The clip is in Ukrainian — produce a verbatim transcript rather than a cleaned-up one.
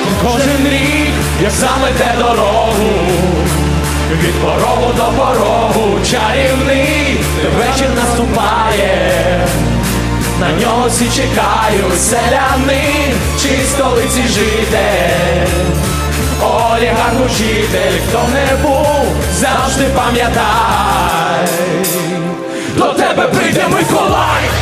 Кожен рік, як замете дорогу, від порогу до порогу, чарівний вечір наступає, на нього всі чекають, селянин чи столиці житель, олігарх, учитель, хто не був, завжди пам'ятай, до тебе прийде Миколай.